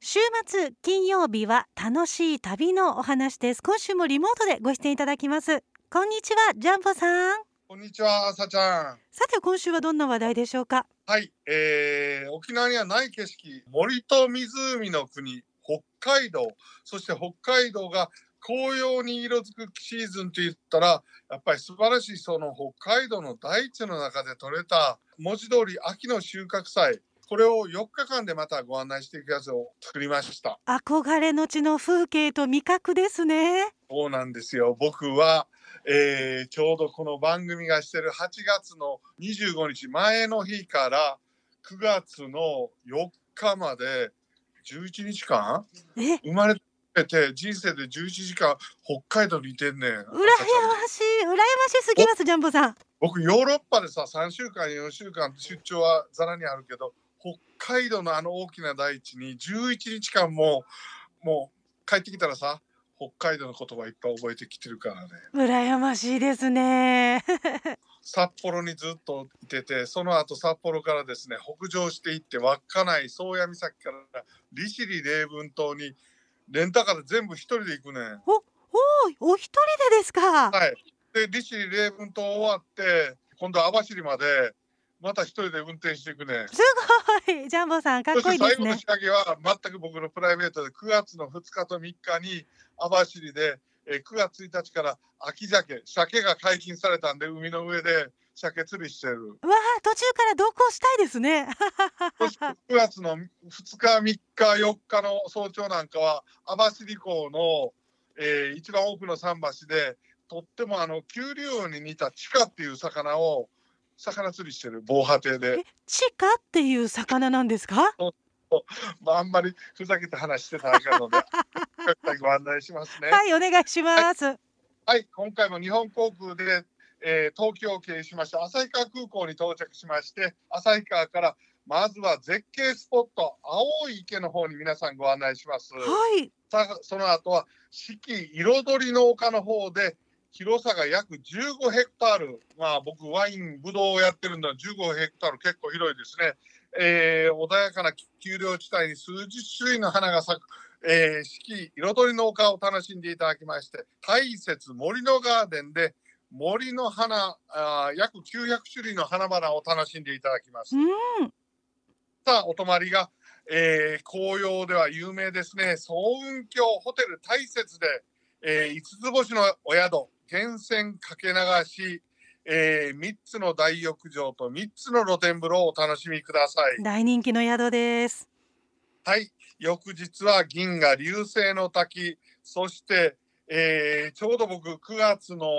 週末金曜日は楽しい旅のお話です。今週もリモートでご出演いただきます。こんにちは、ジャンボさん。 こんにちは、さちゃん。 さて今週はどんな話題でしょうか？ はい、沖縄にはない景色、森と湖の国、北海道。そして北海道が紅葉に色づくシーズンといったら、やっぱり素晴らしいその北海道の大地の中で採れた、文字通り秋の収穫祭。これを4日間でまたご案内していくやつを作りました。 憧れの地の風景と味覚ですね。 そうなんですよ。僕は、ちょうどこの番組がしてる8月の25日前の日から9月の4日まで11日間生まれて人生で11時間北海道にいてんねん。 羨ましすぎます、ジャンボさん。 僕ヨーロッパでさ3週間4週間出張はざらにあるけど、北海道のあの大きな大地に11日間も帰ってきたらさ、北海道の言葉いっぱい覚えてきてるからね。 羨ましいですね。 札幌にずっといてて、その後札幌からですね北上していって稚内宗谷岬から利尻礼文島にレンタカーで全部一人で行くねん。 お一人でですか？ はい。で利尻礼文島終わって今度網走までまた一人で運転していくね。 すごい、ジャンボさんかっこいいですね。 そして最後の仕上げは全く僕のプライベートで9月の2日と3日に網走で9月1日から秋鮭が解禁されたんで海の上で鮭釣りしてる。 わあ、途中から同行したいですね。 そして9月の2日3日4日の早朝なんかは網走港の、一番奥の桟橋でとっても急流王に似たチカっていう魚釣りしてる防波堤で。 チカっていう魚なんですか？ あんまりふざけて話してたらあかんのでご案内しますね。 はい、お願いします。 はい、今回も日本航空で、東京を経由しまして旭川空港に到着しまして、旭川からまずは絶景スポット青い池の方に皆さんご案内します。 はい。 その後は四季彩りの丘の方で広さが約15ヘクタール、僕ワインブドウをやってるんで15ヘクタール結構広いですね。穏やかな丘陵地帯に数十種類の花が咲く、四季彩りの丘を楽しんでいただきまして、大雪森のガーデンで森の花約900種類の花々を楽しんでいただきます。さあお泊まりが、紅葉では有名ですね、層雲峡ホテル大雪で、5つ星のお宿源泉かけ流し、3つの大浴場と3つの露天風呂をお楽しみください。 大人気の宿です。 はい、翌日は銀河流星の滝、そして、ちょうど僕9月の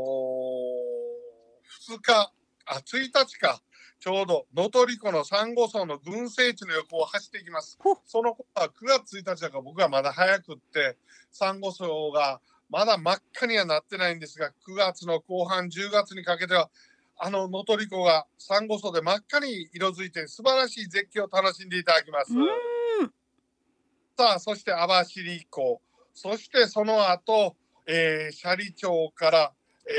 1日かちょうど能取湖のサンゴ礁の群生地の横を走っていきます。その頃は9月1日だから僕はまだ早くってサンゴ礁がまだ真っ赤にはなってないんですが、9月の後半10月にかけては能取湖がサンゴ礁で真っ赤に色づいて素晴らしい絶景を楽しんでいただきます。さあそして網走港、そしてその後、斜里町から、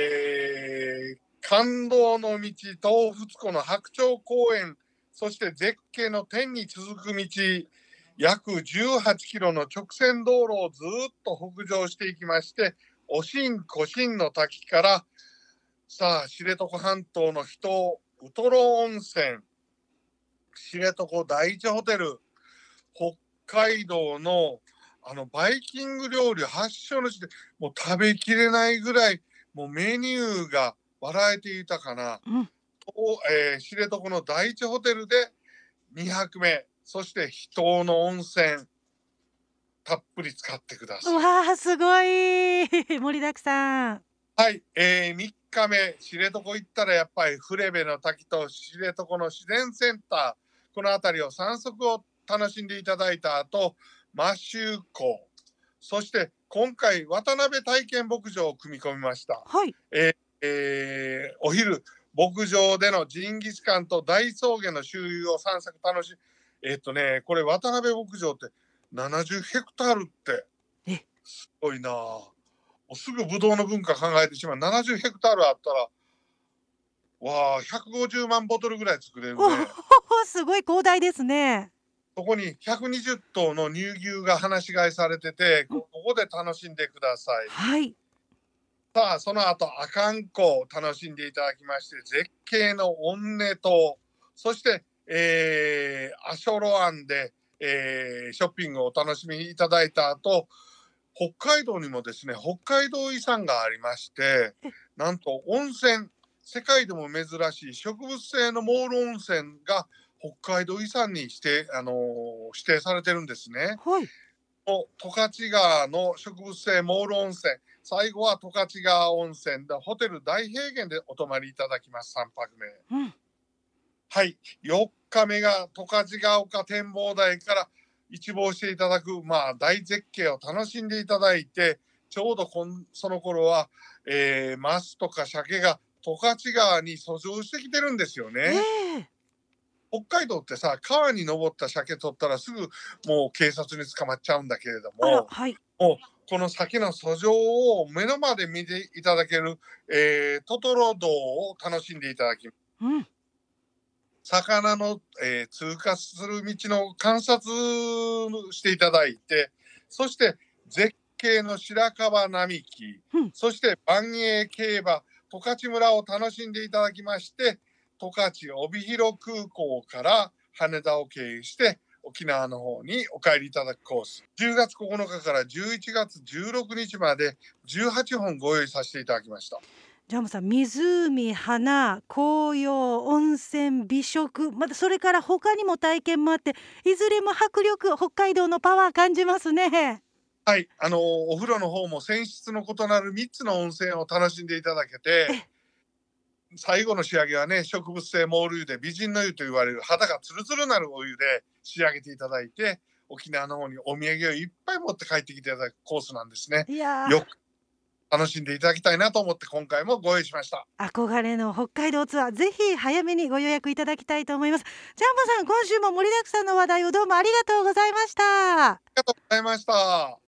感動の道東仏湖の白鳥公園、そして絶景の天に続く道約18キロの直線道路をずっと北上していきまして、おしんこしんの滝からさあ知床半島の秘湯ウトロ温泉、知床第一ホテル、北海道のバイキング料理発祥の地でもう食べきれないぐらいもうメニューがバラエティ豊かな、知床の第一ホテルで2泊目、そして秘湯の温泉たっぷり使ってください。 わあ、すごい盛りだくさん。 はい、3日目知床行ったらやっぱりフレの滝と知床の自然センター、この辺りを散策を楽しんでいただいた後、摩周湖、そして今回渡辺体験牧場を組み込みました。 はい。 お昼牧場でのジンギスカンと大草原の周遊を散策楽しこれ渡辺牧場って70ヘクタールってすごいな。もうすぐブドウの文化考えてしまう。70ヘクタールあったら150万ボトルぐらい作れるね。 すごい広大ですね。 そこに120頭の乳牛が放し飼いされてて、ここで楽しんでください。 はい。 さあ、その後、阿寒湖を楽しんでいただきまして、絶景の温根島、そして、アショロ湾で、ショッピングをお楽しみいただいた後、北海道にもですね、北海道遺産がありまして、なんと温泉、世界でも珍しい植物性のモール温泉が北海道遺産に指定されてるんですね。 はい。 十勝川の植物性モール温泉、最後は十勝川温泉でホテル大平原でお泊まりいただきます。3泊目。 うん。 はい、4日目が十勝ヶ丘展望台から一望していただく、大絶景を楽しんでいただいて、ちょうどその頃は、マスとか鮭が十勝川に遡上してきてるんですよね。 え北海道ってさ、川に登った鮭取ったらすぐもう警察に捕まっちゃうんだけれどあら、 も、 はい。 もうこの鮭の遡上を目の前で見ていただける、トトロ道を楽しんでいただきます。 うん。 魚の、通過する道の観察していただいて、そして絶景の白樺並木、 うん。 そして万栄競馬、十勝村を楽しんでいただきまして、十勝帯広空港から羽田を経由して沖縄の方にお帰りいただくコース。10月9日から11月16日まで18本ご用意させていただきました。 ジャンボさん、湖、花、紅葉、温泉、美食、またそれから他にも体験もあって、いずれも迫力、北海道のパワー感じますね。 はい、お風呂の方も泉質の異なる3つの温泉を楽しんでいただけて、最後の仕上げはね、植物性モール湯で美人の湯と言われる肌がツルツルなるお湯で仕上げていただいて、沖縄の方にお土産をいっぱい持って帰ってきていただくコースなんですね。 いやよく楽しんでいただきたいなと思って今回もご用意しました。 憧れの北海道ツアー、ぜひ早めにご予約いただきたいと思います。ジャンボさん、今週も盛りだくさんの話題をどうもありがとうございました。 ありがとうございました。